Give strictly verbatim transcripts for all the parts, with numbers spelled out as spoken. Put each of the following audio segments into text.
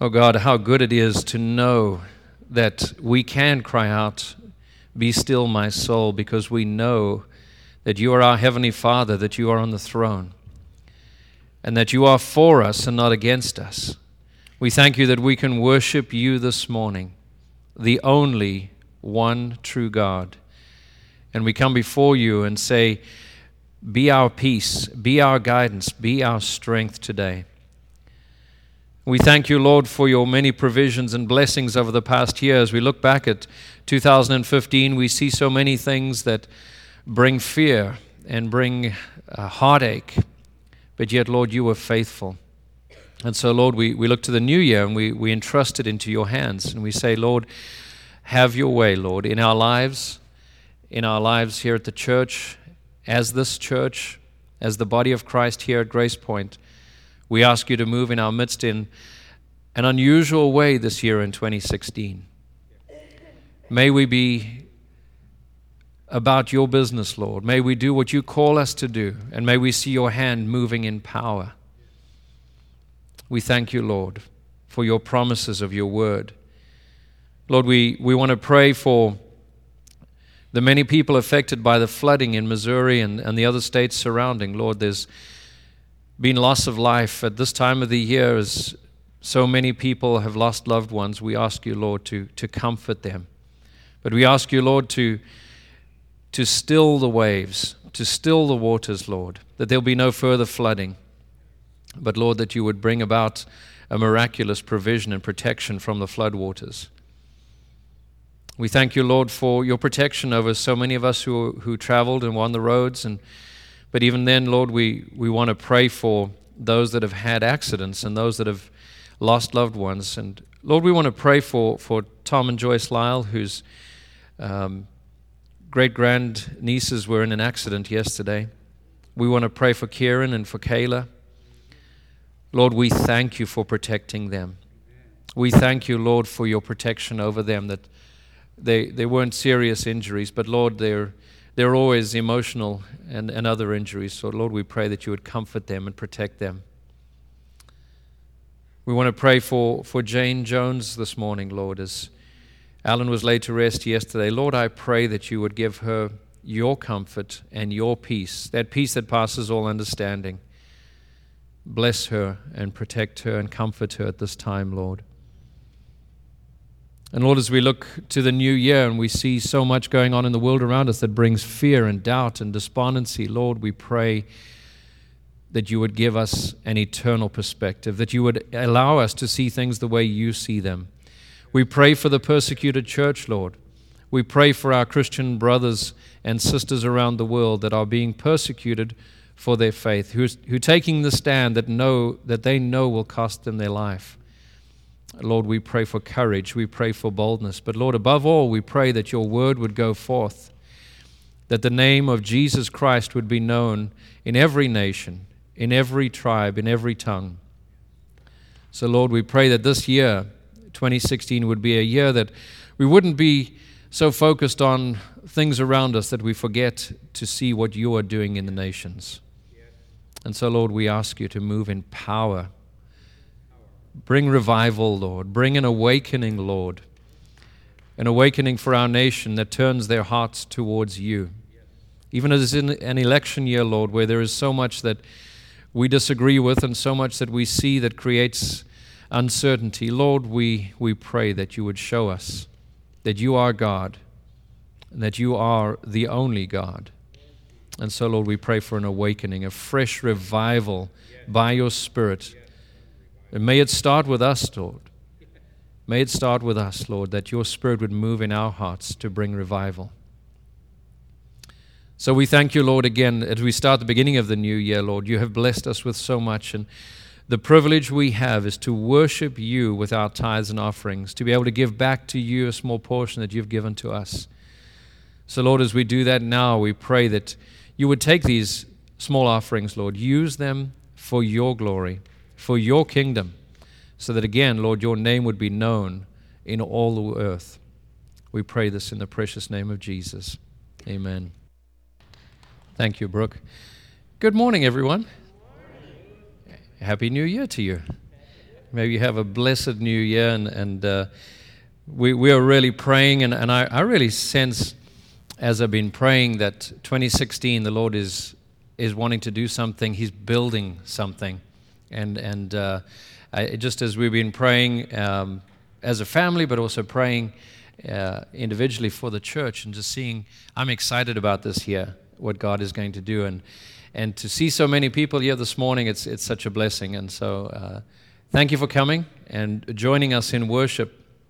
Oh God, how good it is to know that we can cry out, "Be still, my soul," because we know that you are our Heavenly Father, that you are on the throne, and that you are for us and not against us. We thank you that we can worship you this morning, the only one true God. And we come before you and say, be our peace, be our guidance, be our strength today. We thank you, Lord, for your many provisions and blessings over the past year. As we look back at two thousand fifteen, we see so many things that bring fear and bring uh, heartache. But yet, Lord, you were faithful. And so, Lord, we, we look to the new year and we, we entrust it into your hands. And we say, Lord, have your way, Lord, in our lives, in our lives here at the church, as this church, as the body of Christ here at Grace Point. We ask you to move in our midst in an unusual way this year in twenty sixteen. May we be about your business, Lord. May we do what you call us to do, and may we see your hand moving in power. We thank you, Lord, for your promises of your word. Lord, we, we want to pray for the many people affected by the flooding in Missouri and, and the other states surrounding. Lord, there's been loss of life at this time of the year as so many people have lost loved ones. We ask you, Lord, to, to comfort them. But we ask you, Lord, to, to still the waves, to still the waters, Lord, that there'll be no further flooding. But, Lord, that you would bring about a miraculous provision and protection from the flood waters. We thank you, Lord, for your protection over so many of us who, who traveled and were on the roads. And But even then, Lord, we, we want to pray for those that have had accidents and those that have lost loved ones. And Lord, we want to pray for, for Tom and Joyce Lyle, whose um, great-grand nieces were in an accident yesterday. We want to pray for Kieran and for Kayla. Lord, we thank you for protecting them. We thank you, Lord, for your protection over them, that they, they weren't serious injuries, but Lord, they're There are always emotional and, and other injuries. So, Lord, we pray that you would comfort them and protect them. We want to pray for, for Jane Jones this morning, Lord, as Alan was laid to rest yesterday. Lord, I pray that you would give her your comfort and your peace, that peace that passes all understanding. Bless her and protect her and comfort her at this time, Lord. And Lord, as we look to the new year and we see so much going on in the world around us that brings fear and doubt and despondency, Lord, we pray that you would give us an eternal perspective, that you would allow us to see things the way you see them. We pray for the persecuted church, Lord. We pray for our Christian brothers and sisters around the world that are being persecuted for their faith, who who taking the stand that know that they know will cost them their life. Lord, we pray for courage, we pray for boldness. But Lord, above all, we pray that your word would go forth, that the name of Jesus Christ would be known in every nation, in every tribe, in every tongue. So Lord, we pray that this year, twenty sixteen, would be a year that we wouldn't be so focused on things around us that we forget to see what you are doing in the nations. And so, Lord, we ask you to move in power. Bring revival, Lord. Bring an awakening, Lord. An awakening for our nation that turns their hearts towards you. Even as in an election year, Lord, where there is so much that we disagree with and so much that we see that creates uncertainty, Lord, we, we pray that you would show us that you are God and that you are the only God. And so, Lord, we pray for an awakening, a fresh revival by your Spirit. And may it start with us, Lord. May it start with us, Lord, that your Spirit would move in our hearts to bring revival. So we thank you, Lord, again, as we start the beginning of the new year, Lord. You have blessed us with so much, and the privilege we have is to worship you with our tithes and offerings, to be able to give back to you a small portion that you've given to us. So, Lord, as we do that now, we pray that you would take these small offerings, Lord, use them for your glory, for your kingdom, so that again, Lord, your name would be known in all the earth. We pray this in the precious name of Jesus. Amen. Thank you, Brooke. Good morning, everyone. Happy New Year to you. May you have a blessed new year, and, and uh, we, we are really praying, and, and I, I really sense, as I've been praying, that twenty sixteen, the Lord is is wanting to do something. He's building something. And and uh, I, just as we've been praying um, as a family, but also praying uh, individually for the church, and just seeing, I'm excited about this year, what God is going to do. And and to see so many people here this morning, it's it's such a blessing. And so uh, thank you for coming and joining us in worship.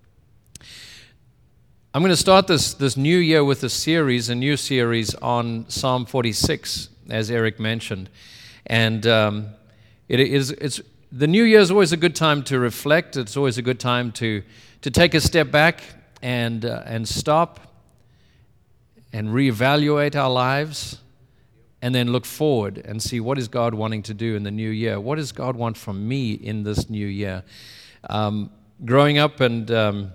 I'm going to start this, this new year with a series, a new series on Psalm forty-six, as Eric mentioned. And um, it is it's the new year is always a good time to reflect. It's always a good time to to take a step back and uh, and stop and reevaluate our lives, and then look forward and see, what is God wanting to do in the new year? What does God want from me in this new year? Um, growing up and um,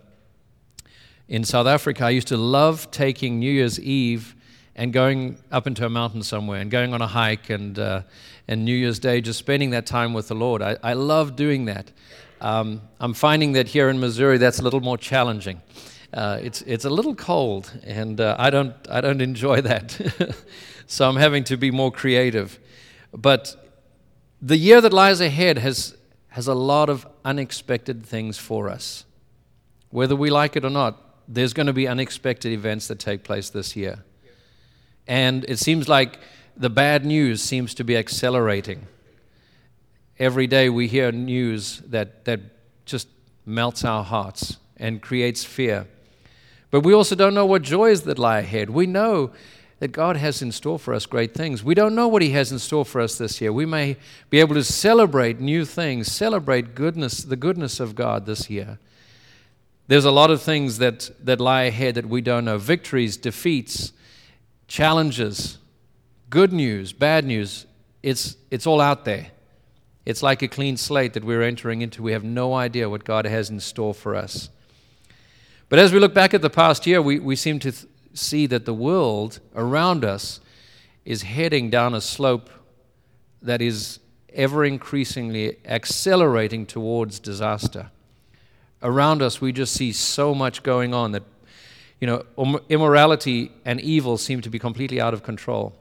in South Africa, I used to love taking New Year's Eve and going up into a mountain somewhere and going on a hike, and uh, and New Year's Day just spending that time with the Lord. I, I love doing that. Um, I'm finding that here in Missouri, that's a little more challenging. Uh, it's it's a little cold, and uh, I don't I don't enjoy that. So I'm having to be more creative. But the year that lies ahead has has a lot of unexpected things for us. Whether we like it or not, there's going to be unexpected events that take place this year. And it seems like the bad news seems to be accelerating. Every day we hear news that, that just melts our hearts and creates fear. But we also don't know what joys that lie ahead. We know that God has in store for us great things. We don't know what He has in store for us this year. We may be able to celebrate new things, celebrate goodness, the goodness of God this year. There's a lot of things that, that lie ahead that we don't know. Victories, defeats, challenges, good news, bad news. It's it's all out there. It's like a clean slate that we're entering into. We have no idea what God has in store for us. But as we look back at the past year, we, we seem to th- see that the world around us is heading down a slope that is ever increasingly accelerating towards disaster. Around us, we just see so much going on that, you know, immorality and evil seem to be completely out of control.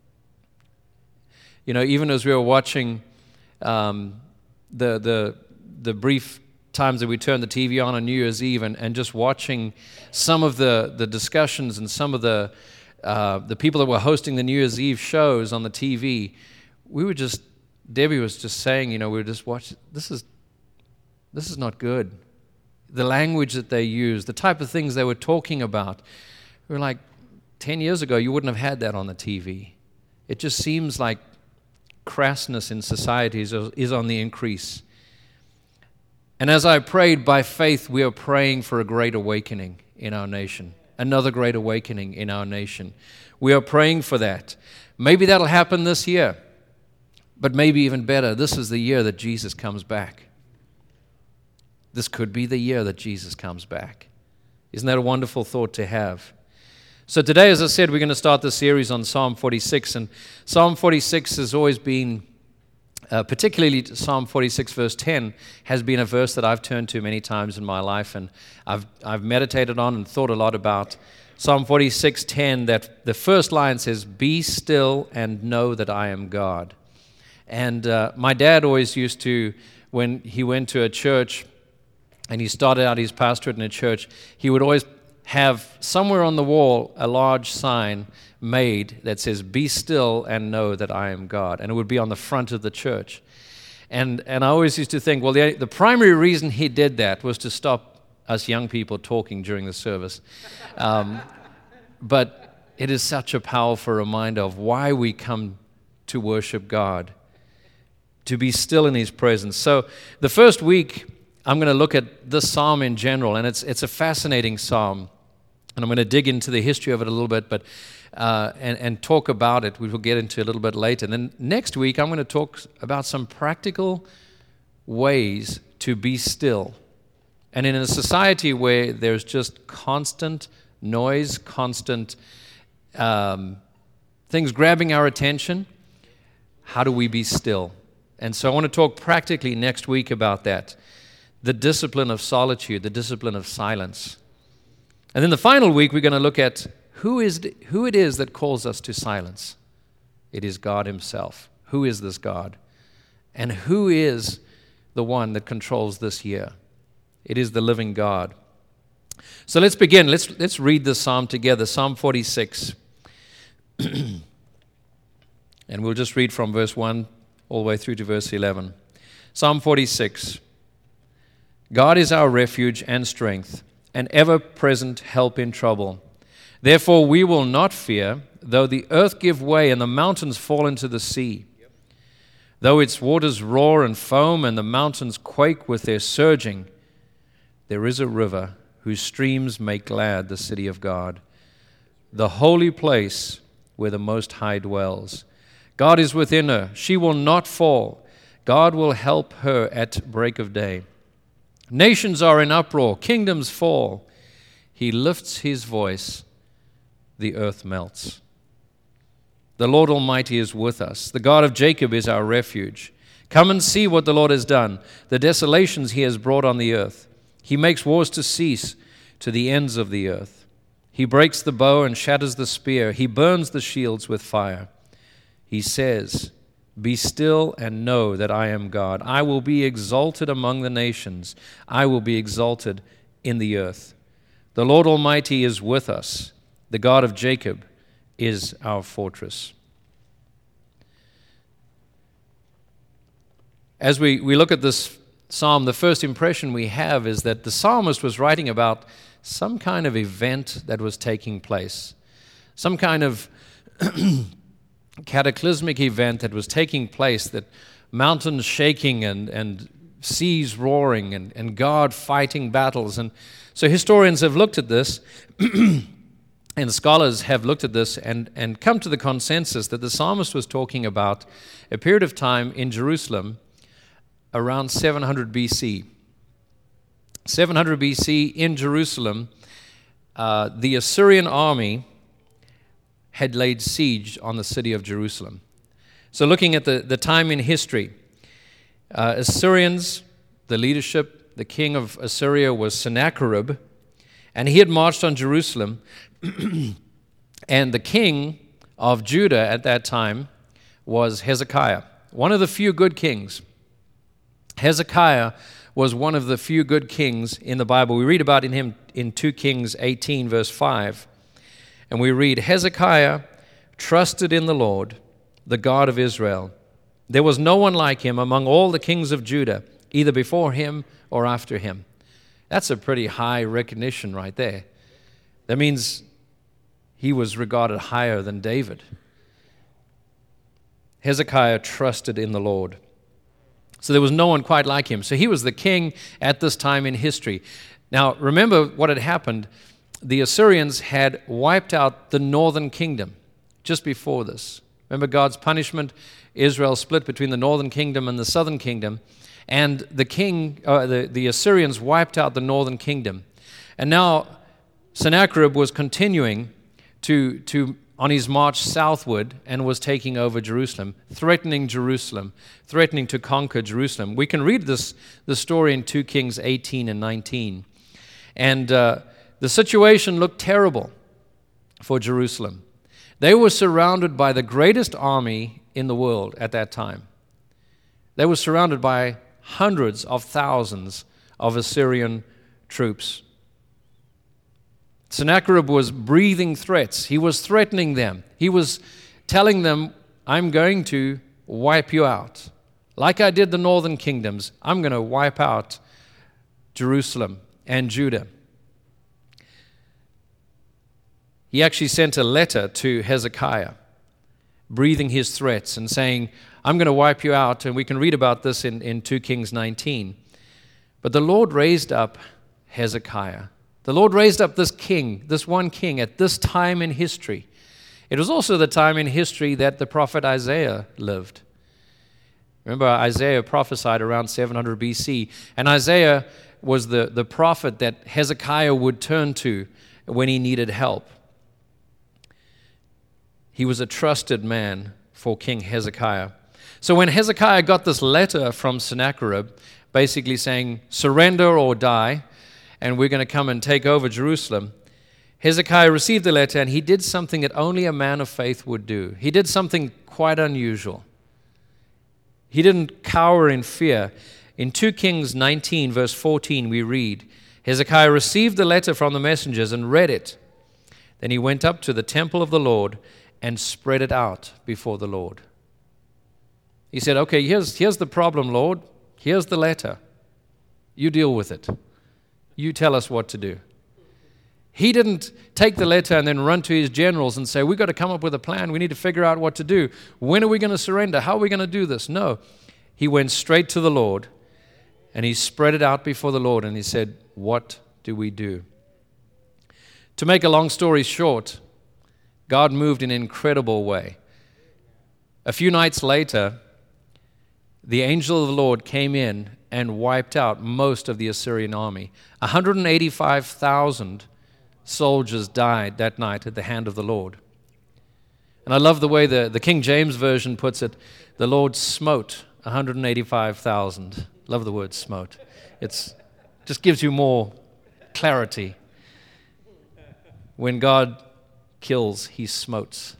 You know, even as we were watching um, the the the brief times that we turned the T V on on New Year's Eve, and, and just watching some of the, the discussions and some of the uh, the people that were hosting the New Year's Eve shows on the T V, we were just, Debbie was just saying, you know, we were just watching, this is this is not good. The language that they use, the type of things they were talking about. We were like, ten years ago, you wouldn't have had that on the T V. It just seems like crassness in society is, is on the increase. And as I prayed, by faith, we are praying for a great awakening in our nation, another great awakening in our nation. We are praying for that. Maybe that'll happen this year, but maybe even better, this is the year that Jesus comes back. This could be the year that Jesus comes back. Isn't that a wonderful thought to have? So today, as I said, we're going to start this series on Psalm forty-six. And Psalm forty-six has always been, uh, particularly Psalm forty-six verse ten, has been a verse that I've turned to many times in my life. And I've I've meditated on and thought a lot about Psalm forty-six ten, that the first line says, "Be still and know that I am God." And uh, my dad always used to, when he went to a church, and he started out his pastorate in a church, he would always have somewhere on the wall a large sign made that says, "Be still and know that I am God." And it would be on the front of the church. And and I always used to think, well, the, the primary reason he did that was to stop us young people talking during the service. Um, but it is such a powerful reminder of why we come to worship God, to be still in His presence. So the first week, I'm going to look at this psalm in general, and it's it's a fascinating psalm, and I'm going to dig into the history of it a little bit, but uh, and and talk about it. We will get into a little bit later. And then next week, I'm going to talk about some practical ways to be still. And in a society where there's just constant noise, constant um, things grabbing our attention, how do we be still? And so I want to talk practically next week about that. the discipline of solitude, the discipline of silence. And then the final week, we're going to look at who is who it is that calls us to silence. It is God himself. Who is this God? And who is the one that controls this year? It is the living God. So let's begin. Let's, let's read this psalm together, Psalm forty-six. And we'll just read from verse one all the way through to verse eleven. Psalm forty-six. God is our refuge and strength, an ever-present help in trouble. Therefore we will not fear, though the earth give way and the mountains fall into the sea. Though its waters roar and foam and the mountains quake with their surging, there is a river whose streams make glad the city of God, the holy place where the Most High dwells. God is within her. She will not fall. God will help her at break of day. Nations are in uproar. Kingdoms fall. He lifts his voice. The earth melts. The Lord Almighty is with us. The God of Jacob is our refuge. Come and see what the Lord has done, the desolations he has brought on the earth. He makes wars to cease to the ends of the earth. He breaks the bow and shatters the spear. He burns the shields with fire. He says, "Be still and know that I am God. I will be exalted among the nations. I will be exalted in the earth. The Lord Almighty is with us. The God of Jacob is our fortress." As we, we look at this psalm, the first impression we have is that the psalmist was writing about some kind of event that was taking place, some kind of cataclysmic event that was taking place, that mountains shaking and, and seas roaring and, and God fighting battles. And so historians have looked at this and scholars have looked at this and, and come to the consensus that the psalmist was talking about a period of time in Jerusalem around seven hundred B C. seven hundred B C in Jerusalem, uh, the Assyrian army had laid siege on the city of Jerusalem. So looking at the, the time in history, uh, Assyrians, the leadership, the king of Assyria was Sennacherib, and he had marched on Jerusalem. And the king of Judah at that time was Hezekiah, one of the few good kings. Hezekiah was one of the few good kings in the Bible. We read about in him in two Kings eighteen, verse five. And we read, "Hezekiah trusted in the Lord, the God of Israel. There was no one like him among all the kings of Judah, either before him or after him." That's a pretty high recognition right there. That means he was regarded higher than David. Hezekiah trusted in the Lord. So there was no one quite like him. So he was the king at this time in history. Now, remember what had happened. The Assyrians had wiped out the northern kingdom just before this. Remember God's punishment? Israel split between the northern kingdom and the southern kingdom. And the king, uh, the, the Assyrians wiped out the northern kingdom. And now Sennacherib was continuing to, to on his march southward and was taking over Jerusalem, threatening Jerusalem, threatening to conquer Jerusalem. We can read this, this story in two Kings eighteen and nineteen. And uh, the situation looked terrible for Jerusalem. They were surrounded by the greatest army in the world at that time. They were surrounded by hundreds of thousands of Assyrian troops. Sennacherib was breathing threats. He was threatening them. He was telling them, "I'm going to wipe you out. Like I did the northern kingdoms, I'm going to wipe out Jerusalem and Judah." He actually sent a letter to Hezekiah, breathing his threats and saying, "I'm going to wipe you out." And we can read about this in, in two Kings nineteen. But the Lord raised up Hezekiah. The Lord raised up this king, this one king, at this time in history. It was also the time in history that the prophet Isaiah lived. Remember, Isaiah prophesied around seven hundred B C, and Isaiah was the, the prophet that Hezekiah would turn to when he needed help. He was a trusted man for King Hezekiah. So when Hezekiah got this letter from Sennacherib, basically saying, surrender or die, and we're going to come and take over Jerusalem. Hezekiah received the letter, and he did something that only a man of faith would do. He did something quite unusual. He didn't cower in fear. In Second Kings nineteen, verse fourteen, we read, Hezekiah received the letter from the messengers and read it. Then he went up to the temple of the Lord and spread it out before the Lord. He said, okay, here's, here's the problem, Lord. Here's the letter. You deal with it. You tell us what to do. He didn't take the letter and then run to his generals and say, we've got to come up with a plan. We need to figure out what to do. When are we going to surrender? How are we going to do this? No. He went straight to the Lord and he spread it out before the Lord and he said, what do we do? To make a long story short, God moved in an incredible way. A few nights later, the angel of the Lord came in and wiped out most of the Assyrian army. one hundred eighty-five thousand soldiers died that night at the hand of the Lord. And I love the way the, the King James Version puts it, the Lord smote one hundred eighty-five thousand. Love the word smote. It's just gives you more clarity. When God kills, he smotes.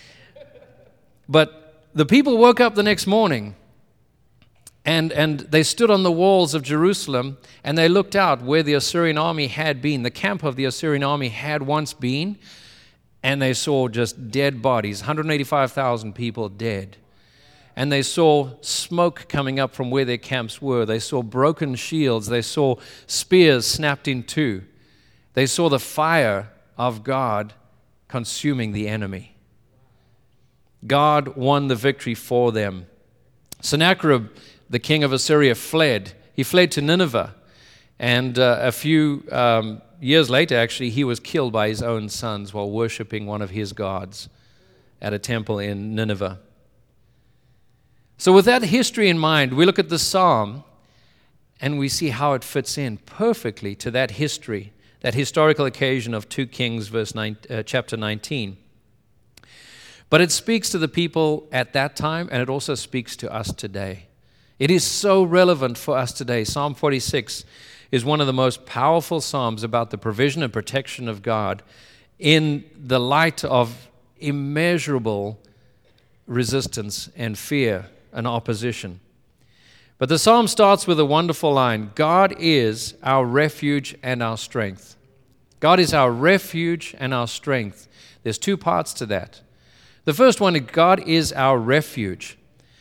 But the people woke up the next morning and, and they stood on the walls of Jerusalem and they looked out where the Assyrian army had been. The camp of the Assyrian army had once been, and they saw just dead bodies, one hundred eighty-five thousand people dead. And they saw smoke coming up from where their camps were. They saw broken shields. They saw spears snapped in two. They saw the fire of God consuming the enemy. God won the victory for them. Sennacherib, the king of Assyria, fled. He fled to Nineveh. And uh, a few um, years later, actually, he was killed by his own sons while worshiping one of his gods at a temple in Nineveh. So with that history in mind, we look at the psalm and we see how it fits in perfectly to that history, that historical occasion of Second Kings verse nine, uh, chapter nineteen. But it speaks to the people at that time, and it also speaks to us today. It is so relevant for us today. Psalm forty-six is one of the most powerful psalms about the provision and protection of God in the light of immeasurable resistance and fear and opposition. But the psalm starts with a wonderful line, God is our refuge and our strength. God is our refuge and our strength. There's two parts to that. The first one is God is our refuge.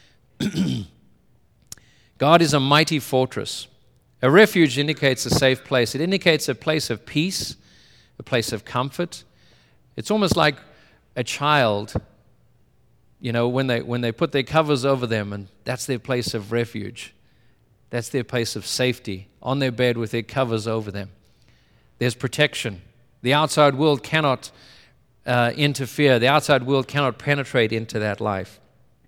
God is a mighty fortress. A refuge indicates a safe place. It indicates a place of peace, a place of comfort. It's almost like a child, you know, when they when they put their covers over them, and that's their place of refuge. That's their place of safety, on their bed with their covers over them. There's protection. The outside world cannot uh, interfere. The outside world cannot penetrate into that life.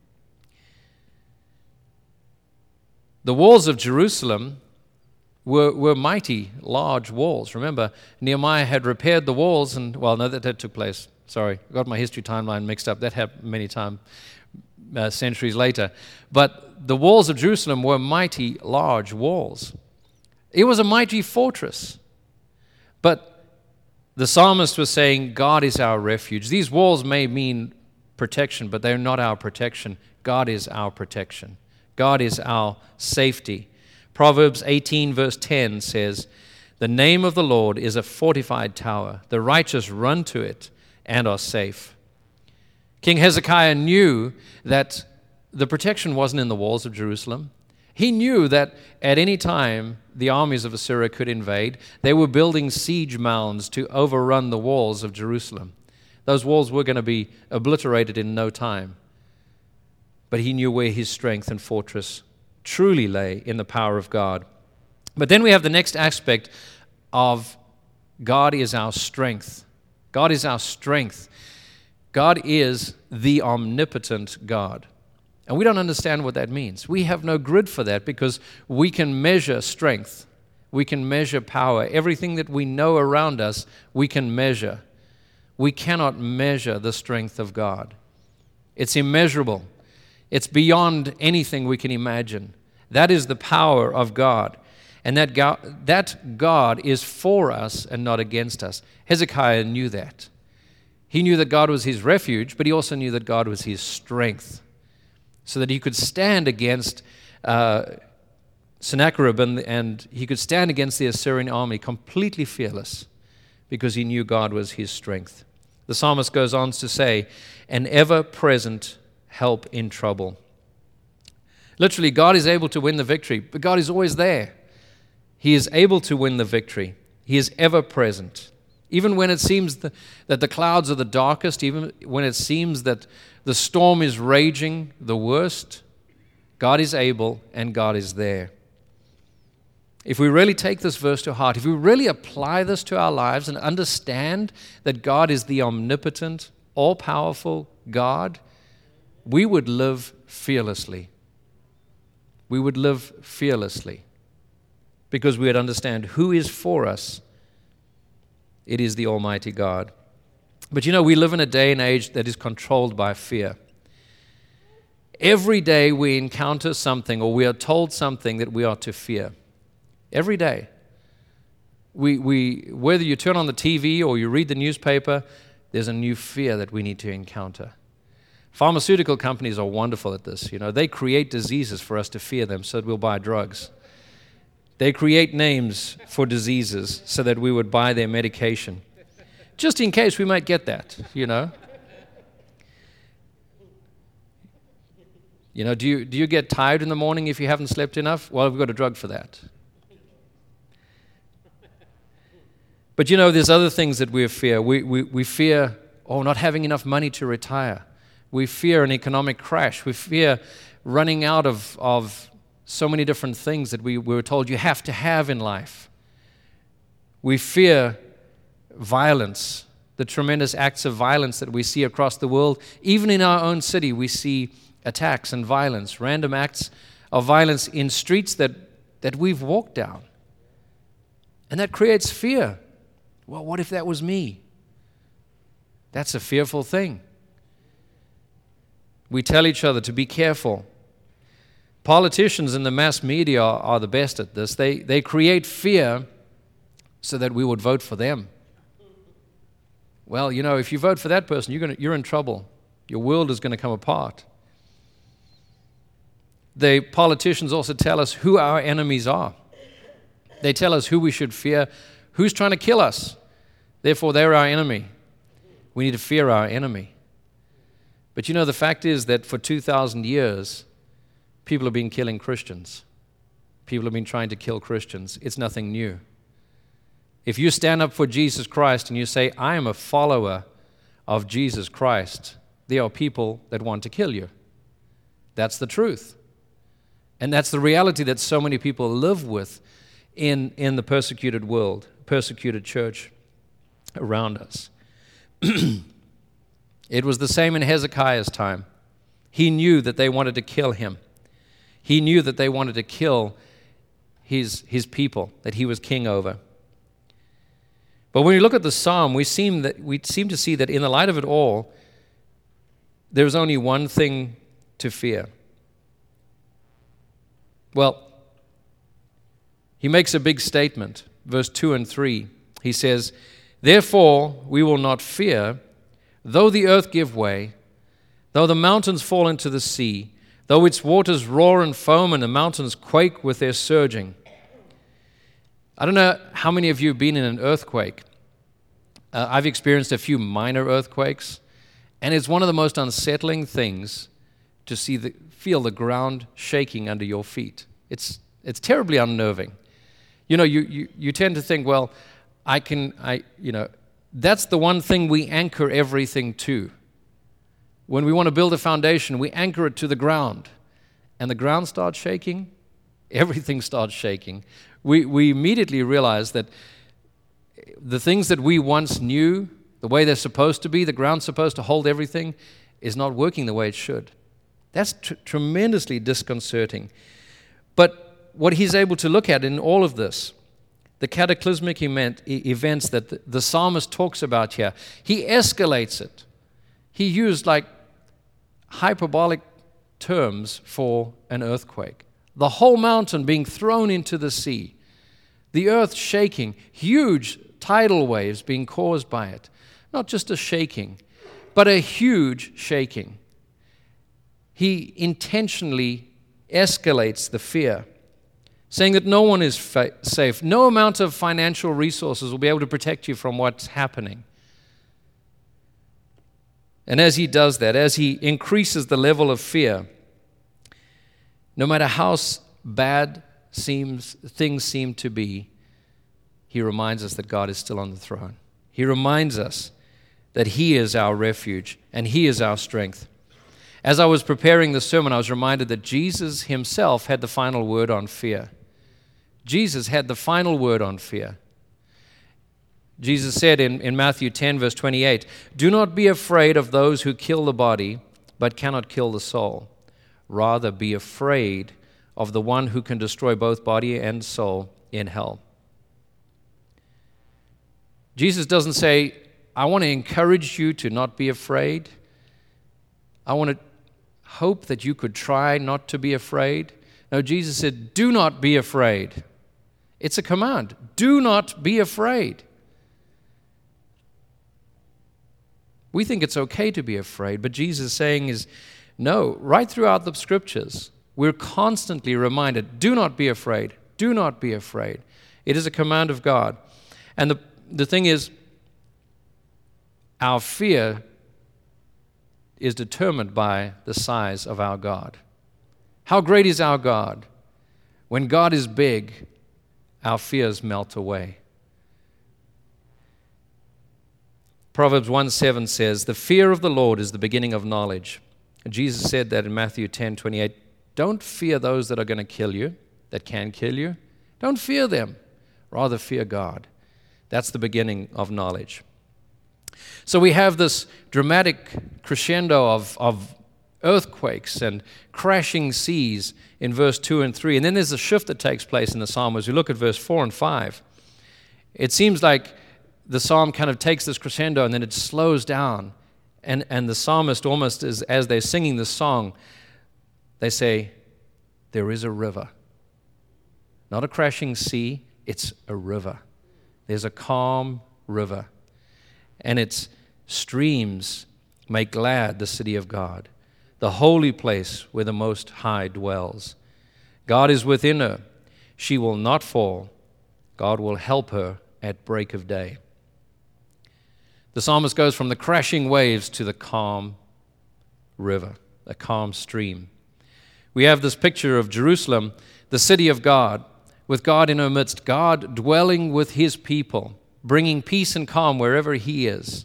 The walls of Jerusalem were, were mighty, large walls. Remember, Nehemiah had repaired the walls, and, well, no, that, that took place. Sorry, I got my history timeline mixed up. That happened many times, uh, centuries later. But the walls of Jerusalem were mighty, large walls. It was a mighty fortress. But the psalmist was saying, God is our refuge. These walls may mean protection, but they're not our protection. God is our protection. God is our safety. Proverbs eighteen verse ten says, the name of the Lord is a fortified tower. The righteous run to it and are safe. King Hezekiah knew that the protection wasn't in the walls of Jerusalem. He knew that at any time the armies of Assyria could invade. They were building siege mounds to overrun the walls of Jerusalem. Those walls were going to be obliterated in no time. But he knew where his strength and fortress truly lay, in the power of God. But then we have the next aspect of God is our strength. God is our strength. God is the omnipotent God. And we don't understand what that means. We have no grid for that because we can measure strength. We can measure power. Everything that we know around us, we can measure. We cannot measure the strength of God. It's immeasurable. It's beyond anything we can imagine. That is the power of God. And that God, that God is for us and not against us. Hezekiah knew that. He knew that God was his refuge, but he also knew that God was his strength, so that he could stand against uh, Sennacherib and, and he could stand against the Assyrian army completely fearless, because he knew God was his strength. The psalmist goes on to say, an ever-present help in trouble. Literally, God is able to win the victory, but God is always there. He is able to win the victory. He is ever present. Even when it seems the, that the clouds are the darkest, even when it seems that the storm is raging the worst, God is able and God is there. If we really take this verse to heart, if we really apply this to our lives and understand that God is the omnipotent, all-powerful God, we would live fearlessly. We would live fearlessly because we would understand who is for us. It is the Almighty God. But you know, we live in a day and age that is controlled by fear. Every day we encounter something or we are told something that we are to fear. Every day. We, we, whether you turn on the T V or you read the newspaper, there's a new fear that we need to encounter. Pharmaceutical companies are wonderful at this. You know, they create diseases for us to fear them so that we'll buy drugs. They create names for diseases so that we would buy their medication, just in case we might get that, you know. You know, do you, do you get tired in the morning if you haven't slept enough? Well, we've got a drug for that. But you know, there's other things that we fear. We, we, we fear, oh, not having enough money to retire. We fear an economic crash. We fear running out of, of so many different things that we, we were told you have to have in life. We fear violence, the tremendous acts of violence that we see across the world. Even in our own city, we see attacks and violence, random acts of violence in streets that, that we've walked down. And that creates fear. Well, what if that was me? That's a fearful thing. We tell each other to be careful. Politicians and the mass media are, are the best at this. They, they create fear so that we would vote for them. Well, you know, if you vote for that person, you're, gonna, you're in trouble. Your world is going to come apart. The politicians also tell us who our enemies are. They tell us who we should fear, who's trying to kill us. Therefore, they're our enemy. We need to fear our enemy. But you know, the fact is that for two thousand years, people have been killing Christians. People have been trying to kill Christians. It's nothing new. If you stand up for Jesus Christ and you say, I am a follower of Jesus Christ, there are people that want to kill you. That's the truth. And that's the reality that so many people live with in, in the persecuted world, persecuted church around us. It was the same in Hezekiah's time. He knew that they wanted to kill him. He knew that they wanted to kill his, his people that he was king over. But when we look at the psalm, we seem, that, we seem to see that in the light of it all, there's only one thing to fear. Well, he makes a big statement, verse two and three. He says, therefore we will not fear, though the earth give way, though the mountains fall into the sea, though its waters roar and foam and the mountains quake with their surging. I don't know how many of you have been in an earthquake. Uh, I've experienced a few minor earthquakes, and it's one of the most unsettling things to see the, feel the ground shaking under your feet. It's it's terribly unnerving. You know, you, you, you tend to think, well, I can, I you know, that's the one thing we anchor everything to. When we want to build a foundation, we anchor it to the ground. And the ground starts shaking, everything starts shaking. We, we immediately realize that the things that we once knew, the way they're supposed to be, the ground's supposed to hold everything, is not working the way it should. That's tr- tremendously disconcerting. But what he's able to look at in all of this, the cataclysmic event, events that the, the psalmist talks about here, he escalates it. He used like hyperbolic terms for an earthquake. the whole mountain being thrown into the sea, the earth shaking, huge tidal waves being caused by it. Not just a shaking, but a huge shaking. He intentionally escalates the fear, saying that no one is fa- safe. No amount of financial resources will be able to protect you from what's happening. And as he does that, as he increases the level of fear, no matter how bad seems things seem to be, he reminds us that God is still on the throne. He reminds us that he is our refuge and he is our strength. As I was preparing the sermon, I was reminded that Jesus himself had the final word on fear. Jesus had the final word on fear. Jesus said in, in Matthew ten, verse twenty-eight, "Do not be afraid of those who kill the body, but cannot kill the soul. Rather, be afraid of the one who can destroy both body and soul in hell." Jesus doesn't say, "I want to encourage you to not be afraid. I want to hope that you could try not to be afraid." No, Jesus said, "Do not be afraid." It's a command. Do not be afraid. We think it's okay to be afraid, but Jesus is saying is, no, right throughout the scriptures, we're constantly reminded, do not be afraid, do not be afraid. It is a command of God. And the, the thing is, our fear is determined by the size of our God. How great is our God? When God is big, our fears melt away. Proverbs one seven says, "The fear of the Lord is the beginning of knowledge." And Jesus said that in Matthew ten twenty-eight. Don't fear those that are going to kill you, that can kill you. Don't fear them. Rather fear God. That's the beginning of knowledge. So we have this dramatic crescendo of, of earthquakes and crashing seas in verse two and three. And then there's a shift that takes place in the psalm as we look at verse four and five. It seems like the psalm kind of takes this crescendo and then it slows down. And, and the psalmist almost, is, as they're singing the song, they say, there is a river. Not a crashing sea, it's a river. There's a calm river. And its streams make glad the city of God, the holy place where the Most High dwells. God is within her. She will not fall. God will help her at break of day. The psalmist goes from the crashing waves to the calm river, a calm stream. We have this picture of Jerusalem, the city of God, with God in her midst, God dwelling with his people, bringing peace and calm wherever he is.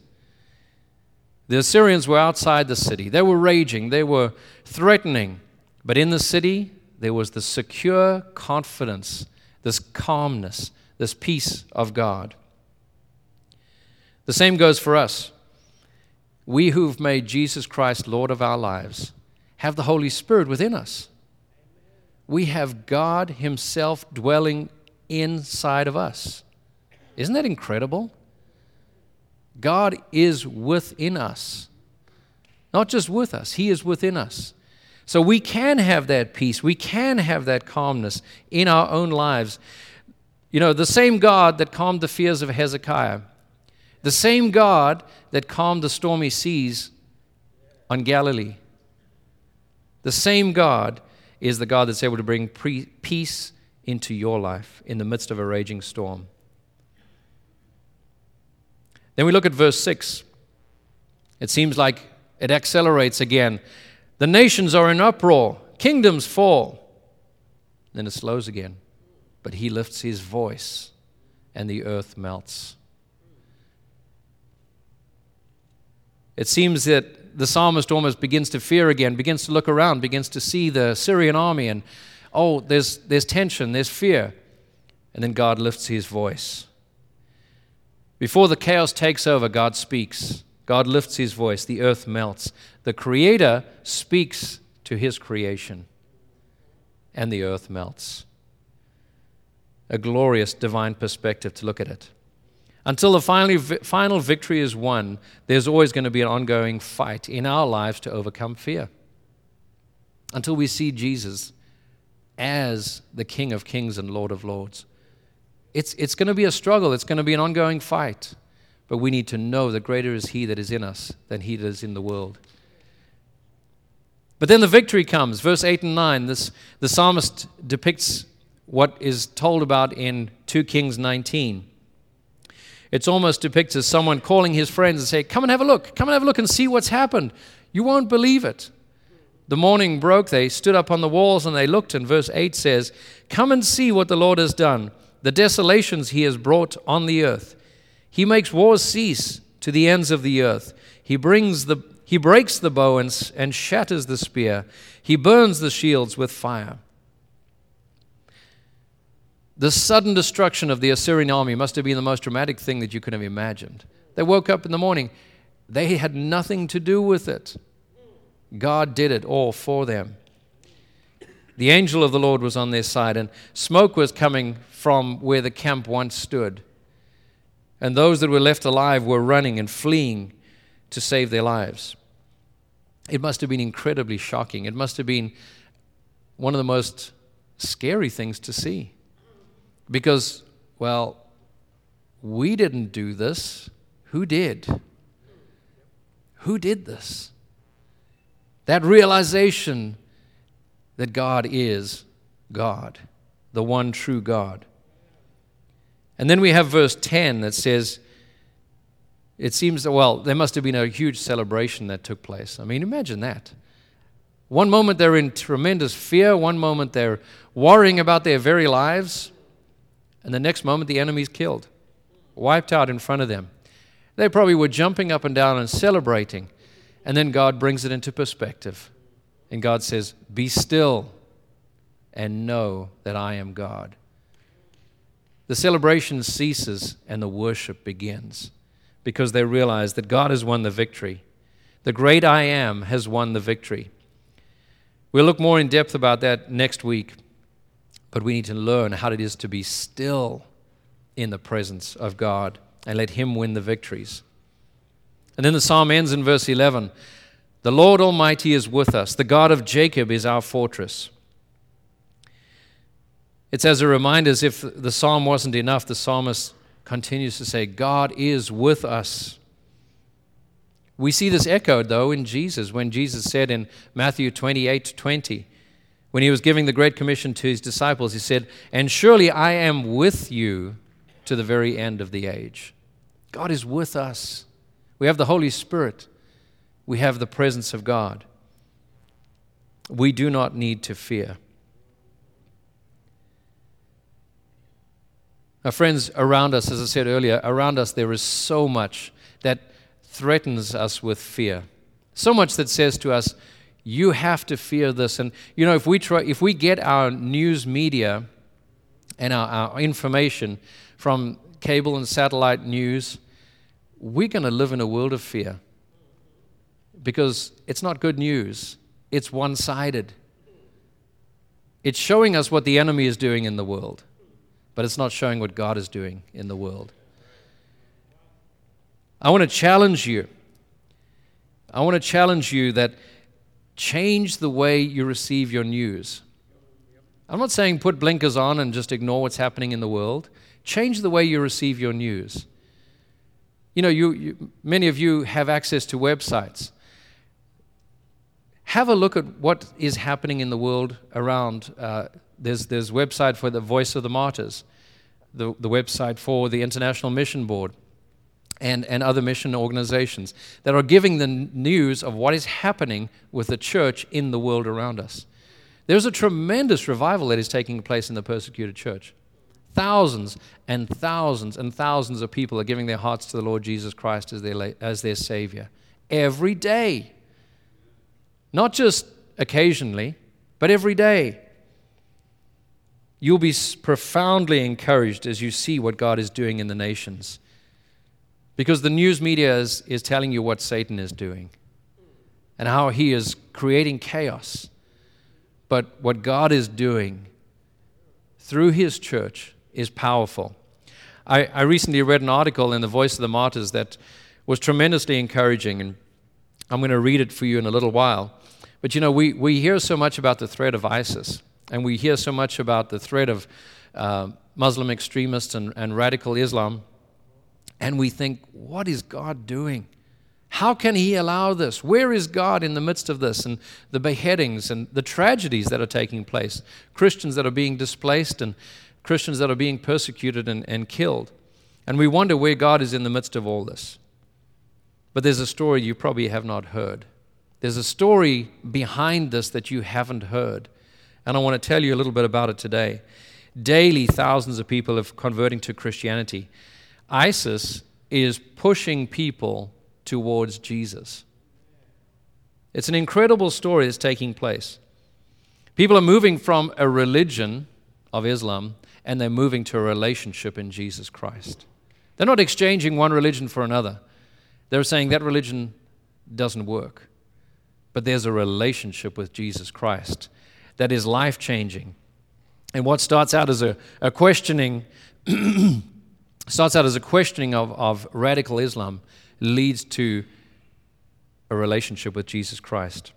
The Assyrians were outside the city. They were raging. They were threatening. But in the city, there was the secure confidence, this calmness, this peace of God. The same goes for us. We who've made Jesus Christ Lord of our lives have the Holy Spirit within us. We have God himself dwelling inside of us. Isn't that incredible? God is within us. Not just with us, he is within us. So we can have that peace. We can have that calmness in our own lives. You know, the same God that calmed the fears of Hezekiah, the same God that calmed the stormy seas on Galilee, the same God is the God that's able to bring pre- peace into your life in the midst of a raging storm. Then we look at verse six. It seems like it accelerates again. The nations are in uproar, kingdoms fall. Then it slows again. But he lifts his voice and the earth melts. It seems that the psalmist almost begins to fear again, begins to look around, begins to see the Syrian army, and oh, there's there's tension, there's fear. And then God lifts his voice. Before the chaos takes over, God speaks. God lifts his voice, the earth melts. The Creator speaks to his creation, and the earth melts. A glorious divine perspective to look at it. Until the final, final victory is won, there's always going to be an ongoing fight in our lives to overcome fear. Until we see Jesus as the King of Kings and Lord of Lords. It's, it's going to be a struggle. It's going to be an ongoing fight. But we need to know that greater is He that is in us than he that is in the world. But then the victory comes. Verse eight and nine, this, the psalmist depicts what is told about in Second Kings nineteen. It's almost depicted as someone calling his friends and say, come and have a look. Come and have a look and see what's happened. You won't believe it. The morning broke. They stood up on the walls and they looked. And verse eight says, come and see what the Lord has done, the desolations He has brought on the earth. He makes wars cease to the ends of the earth. He brings the He breaks the bow and, and shatters the spear. He burns the shields with fire. The sudden destruction of the Assyrian army must have been the most dramatic thing that you could have imagined. They woke up in the morning. They had nothing to do with it. God did it all for them. The angel of the Lord was on their side, and smoke was coming from where the camp once stood. And those that were left alive were running and fleeing to save their lives. It must have been incredibly shocking. It must have been one of the most scary things to see. Because, well, we didn't do this. Who did? Who did this? That realization that God is God, the one true God. And then we have verse ten that says, it seems that, well, there must have been a huge celebration that took place. I mean, imagine that. One moment they're in tremendous fear, one moment they're worrying about their very lives, and the next moment the enemy's killed, wiped out in front of them. They probably were jumping up and down and celebrating, and then God brings it into perspective. And God says, be still and know that I am God. The celebration ceases and the worship begins, because they realize that God has won the victory. The great I Am has won the victory. We'll look more in depth about that next week, but we need to learn how it is to be still in the presence of God and let Him win the victories. And then the psalm ends in verse eleven. The Lord Almighty is with us. The God of Jacob is our fortress. It's as a reminder, as if the psalm wasn't enough, the psalmist continues to say, God is with us. We see this echoed, though, in Jesus, when Jesus said in Matthew twenty-eight twenty, when He was giving the Great Commission to His disciples, He said, and surely I am with you to the very end of the age. God is with us. We have the Holy Spirit. We have the presence of God. We do not need to fear. Now, friends, around us, as I said earlier, around us there is so much that threatens us with fear. So much that says to us, you have to fear this. And, you know, if we try, if we get our news media and our, our information from cable and satellite news, we're going to live in a world of fear. Because it's not good news. It's one-sided. It's showing us what the enemy is doing in the world, but it's not showing what God is doing in the world. I want to challenge you. I want to challenge you that change the way you receive your news. I'm not saying put blinkers on and just ignore what's happening in the world. Change the way you receive your news. You know, you, you many of you have access to websites. Have a look at what is happening in the world around. Uh, there's there's website for the Voice of the Martyrs, the, the website for the International Mission Board, and, and other mission organizations that are giving the news of what is happening with the church in the world around us. There's a tremendous revival that is taking place in the persecuted church. Thousands and thousands and thousands of people are giving their hearts to the Lord Jesus Christ as their, as their Savior every day. Not just occasionally, but every day. You'll be profoundly encouraged as you see what God is doing in the nations. Because the news media is, is telling you what Satan is doing and how he is creating chaos. But what God is doing through His church is powerful. I, I recently read an article in the Voice of the Martyrs that was tremendously encouraging, and I'm going to read it for you in a little while. But you know, we, we hear so much about the threat of ISIS. and we hear so much about the threat of uh, Muslim extremists and, and radical Islam, and we think, what is God doing? How can He allow this? Where is God in the midst of this and the beheadings and the tragedies that are taking place? Christians that are being displaced and Christians that are being persecuted and, and killed. And we wonder where God is in the midst of all this. But there's a story you probably have not heard. There's a story behind this that you haven't heard. And I want to tell you a little bit about it today. Daily, thousands of people are converting to Christianity. ISIS is pushing people towards Jesus. It's an incredible story that's taking place. People are moving from a religion of Islam and they're moving to a relationship in Jesus Christ. They're not exchanging one religion for another. They're saying that religion doesn't work. But there's a relationship with Jesus Christ that is life-changing. And what starts out as a, a questioning starts out as a questioning of, of radical Islam leads to a relationship with Jesus Christ.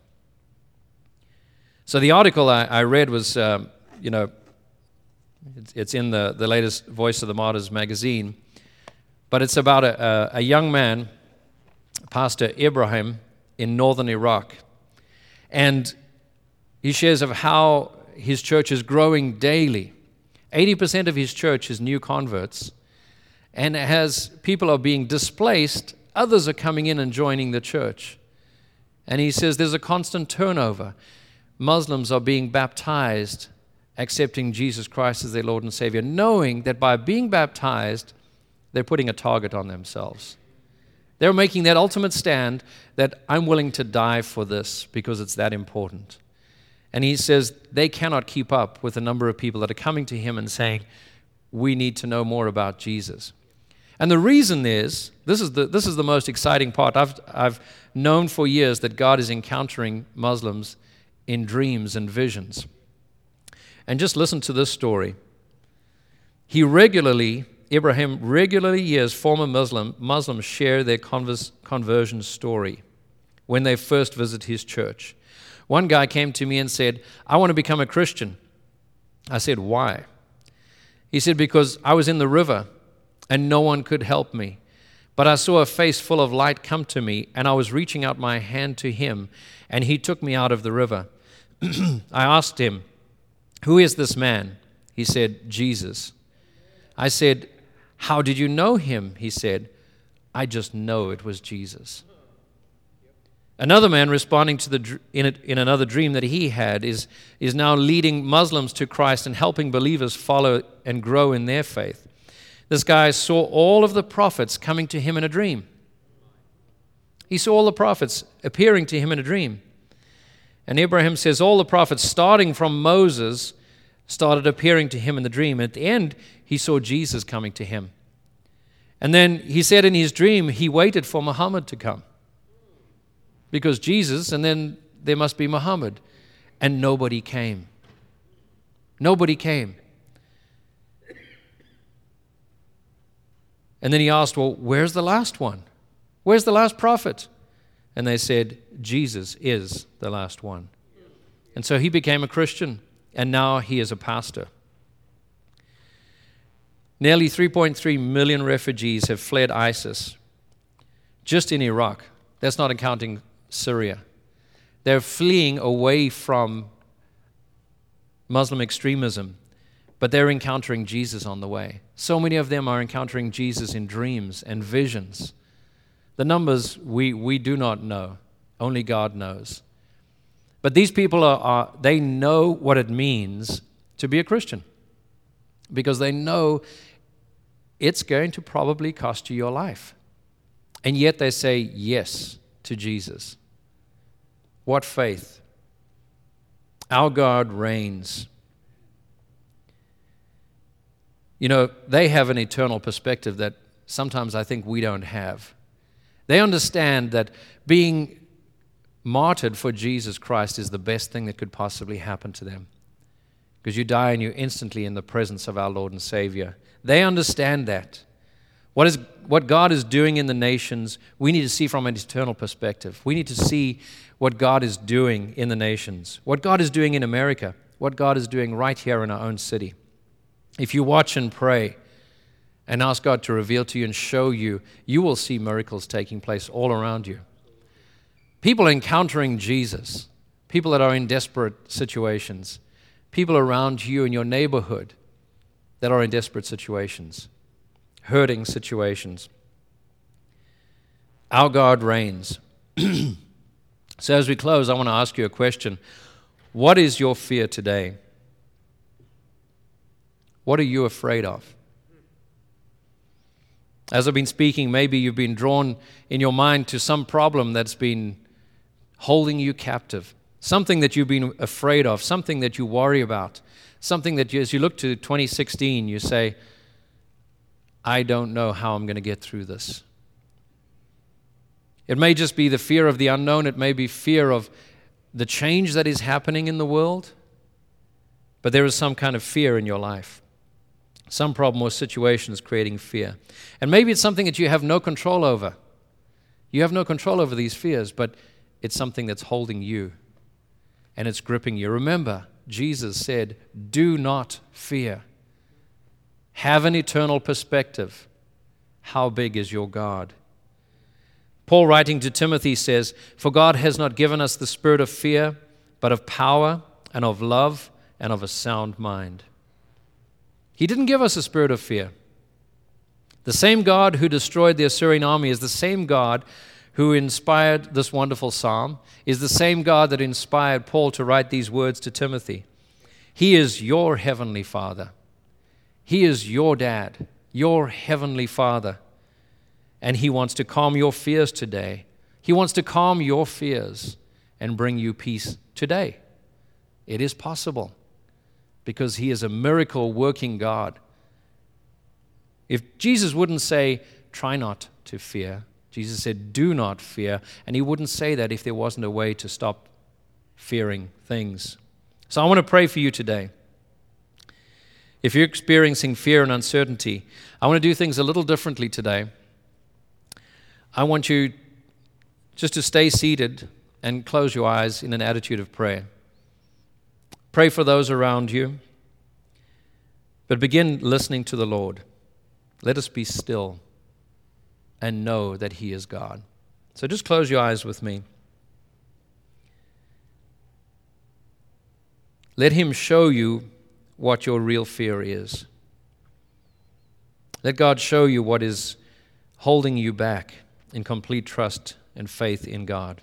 So the article I, I read was, um, you know, it's, it's in the, the latest Voice of the Martyrs magazine, but it's about a, a, a young man, Pastor Ibrahim, in northern Iraq. And he shares of how his church is growing daily. eighty percent of his church is new converts. And as people are being displaced, others are coming in and joining the church. And he says there's a constant turnover. Muslims are being baptized, accepting Jesus Christ as their Lord and Savior, knowing that by being baptized, they're putting a target on themselves. They're making that ultimate stand that I'm willing to die for this because it's that important. And he says they cannot keep up with the number of people that are coming to him and saying, we need to know more about Jesus. And the reason is, this is the this is the most exciting part. I've I've known for years that God is encountering Muslims in dreams and visions. And just listen to this story. He regularly, Ibrahim regularly hears former Muslim Muslims share their converse, conversion story when they first visit his church. One guy came to me and said, I want to become a Christian. I said, why? He said, because I was in the river and no one could help me. But I saw a face full of light come to me, and I was reaching out my hand to him, and he took me out of the river. I asked him, who is this man? He said, Jesus. I said, how did you know him? He said, I just know it was Jesus. Another man responding to the in, a, in another dream that he had is, is now leading Muslims to Christ and helping believers follow and grow in their faith. This guy saw all of the prophets coming to him in a dream. He saw all the prophets appearing to him in a dream. And Abraham says all the prophets, starting from Moses, started appearing to him in the dream. At the end, he saw Jesus coming to him. And then he said in his dream, he waited for Muhammad to come. Because Jesus, and then there must be Muhammad. And nobody came. Nobody came. And then he asked, well, where's the last one? Where's the last prophet? And they said, Jesus is the last one. And so he became a Christian, and now he is a pastor. Nearly three point three million refugees have fled ISIS just in Iraq. That's not counting Syria. They're fleeing away from Muslim extremism, but they're encountering Jesus on the way. So many of them are encountering Jesus in dreams and visions. The numbers we, we do not know. Only God knows. But these people are, are they know what it means to be a Christian, because they know it's going to probably cost you your life. And yet they say yes to Jesus. What faith! Our God reigns. You know, they have an eternal perspective that sometimes I think we don't have. They understand that being martyred for Jesus Christ is the best thing that could possibly happen to them, because you die and you're instantly in the presence of our Lord and Savior. They understand that. What is what God is doing in the nations, we need to see from an eternal perspective. We need to see what God is doing in the nations, what God is doing in America, what God is doing right here in our own city. If you watch and pray and ask God to reveal to you and show you, you will see miracles taking place all around you. People encountering Jesus, people that are in desperate situations, people around you in your neighborhood that are in desperate situations, hurting situations. Our God reigns. So as we close, I want to ask you a question. What is your fear today? What are you afraid of? As I've been speaking, maybe you've been drawn in your mind to some problem that's been holding you captive, something that you've been afraid of, something that you worry about, something that you, as you look to twenty sixteen, you say, I don't know how I'm going to get through this. It may just be the fear of the unknown. It may be fear of the change that is happening in the world, but there is some kind of fear in your life. Some problem or situation is creating fear. And maybe it's something that you have no control over. You have no control over these fears, but it's something that's holding you and it's gripping you. Remember, Jesus said, do not fear. Have an eternal perspective. How big is your God? Paul, writing to Timothy, says, for God has not given us the spirit of fear, but of power and of love and of a sound mind. He didn't give us a spirit of fear. The same God who destroyed the Assyrian army is the same God who inspired this wonderful psalm, is the same God that inspired Paul to write these words to Timothy. He is your heavenly Father. He is your dad, your heavenly Father. And He wants to calm your fears today. He wants to calm your fears and bring you peace today. It is possible because He is a miracle-working God. If Jesus wouldn't say, try not to fear, Jesus said, do not fear, and He wouldn't say that if there wasn't a way to stop fearing things. So I want to pray for you today. If you're experiencing fear and uncertainty, I want to do things a little differently today. I want you just to stay seated and close your eyes in an attitude of prayer. Pray for those around you, but begin listening to the Lord. Let us be still and know that He is God. So just close your eyes with me. Let Him show you what your real fear is. Let God show you what is holding you back in complete trust and faith in God.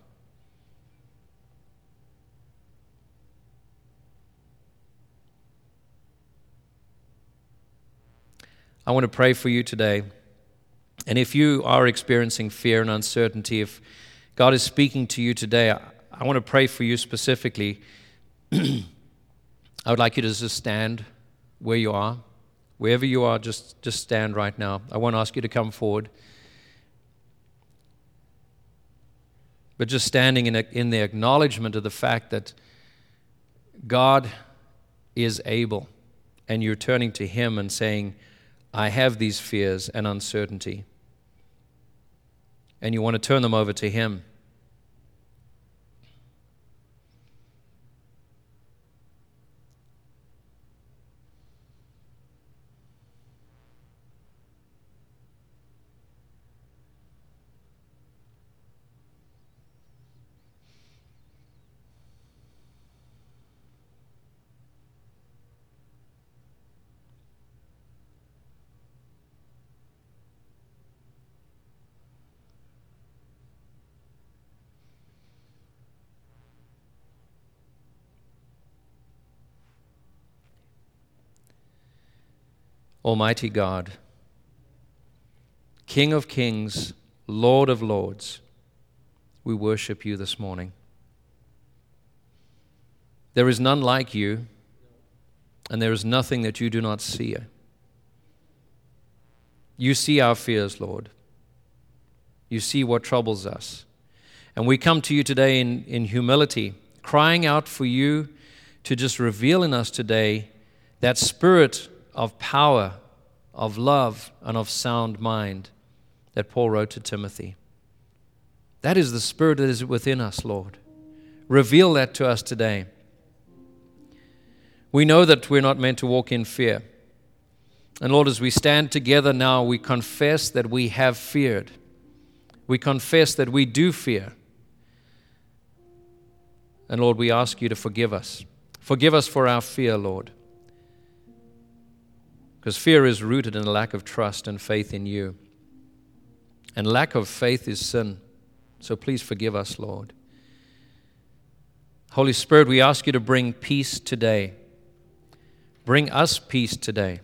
I want to pray for you today. And if you are experiencing fear and uncertainty, if God is speaking to you today, I, I want to pray for you specifically. I would like you to just stand where you are. Wherever you are, just, just stand right now. I won't ask you to come forward. But just standing in, a, in the acknowledgement of the fact that God is able, and you're turning to Him and saying, I have these fears and uncertainty. And you want to turn them over to Him. Almighty God, King of kings, Lord of lords, we worship you this morning. There is none like you, and there is nothing that you do not see. You see our fears, Lord. You see what troubles us. And we come to you today in, in humility, crying out for you to just reveal in us today that spirit of power, of love, and of sound mind that Paul wrote to Timothy. That is the spirit that is within us, Lord. Reveal that to us today. We know that we're not meant to walk in fear. And Lord, as we stand together now, we confess that we have feared. We confess that we do fear. And Lord, we ask you to forgive us. Forgive us for our fear, Lord. Because fear is rooted in a lack of trust and faith in you. And lack of faith is sin. So please forgive us, Lord. Holy Spirit, we ask you to bring peace today. Bring us peace today.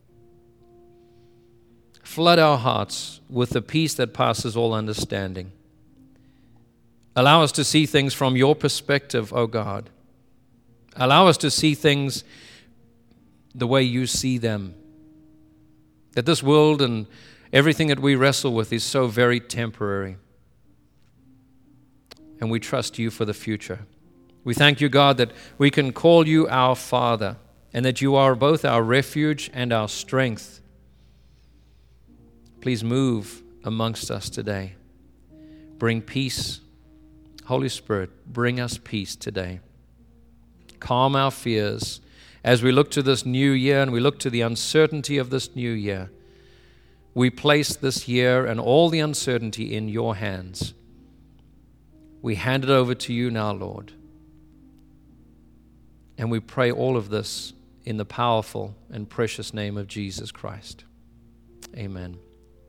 Flood our hearts with the peace that passes all understanding. Allow us to see things from your perspective, O God. Allow us to see things the way you see them. That this world and everything that we wrestle with is so very temporary. And we trust you for the future. We thank you, God, that we can call you our Father and that you are both our refuge and our strength. Please move amongst us today. Bring peace. Holy Spirit, bring us peace today. Calm our fears as we look to this new year and we look to the uncertainty of this new year. We place this year and all the uncertainty in your hands. We hand it over to you now, Lord. And we pray all of this in the powerful and precious name of Jesus Christ. Amen.